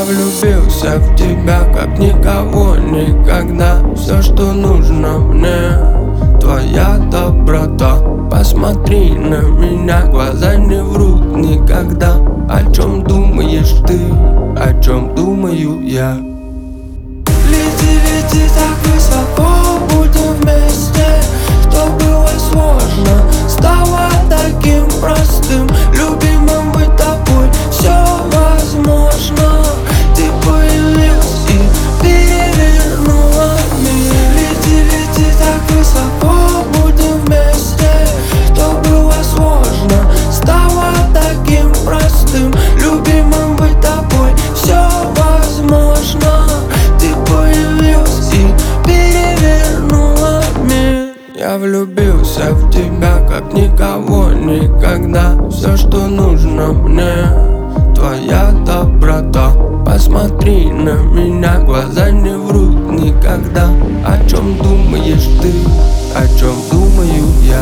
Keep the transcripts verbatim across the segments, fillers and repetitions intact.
влюбился в тебя, как никого никогда. Все, что нужно мне, твоя доброта. Посмотри на меня, глаза не врут никогда. О чем думаешь ты, о чем думаю я? Лети, лети так высоко, будем вместе. Что было сложно, стало таким простым. Любимым быть тобой все возможно. Ты появилась и перевернула мир. Лети, лети так высоко, будем вместе. Что было сложно, стало таким простым. Любимым быть тобой все возможно. Ты появилась и перевернула мир. Я влюбился в тебя, как никого никогда. Все, что нужно мне, твоя доброта. Посмотри на меня, глаза не врут никогда. О чем думаешь ты, о чем думаю я?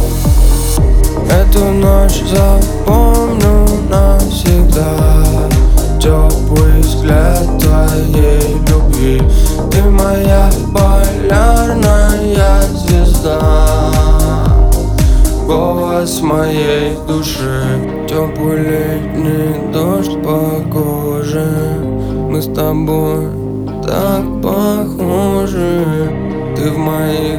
Эту ночь запомню навсегда. Теплый взгляд твоей любви. Ты моя полярная звезда. Голос моей души. Теплый летний дождь по коже. Мы с тобой так похожи. Ты в моих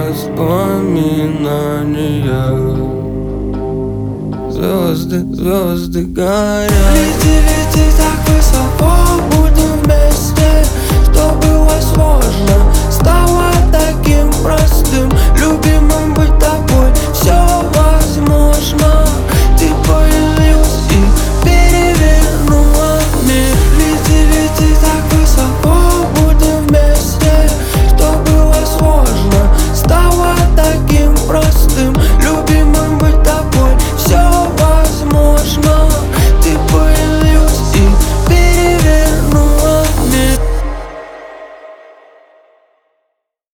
воспоминаниях. Звезды, звезды горят. Лети, лети так высоко, будем вместе. Что было сложно,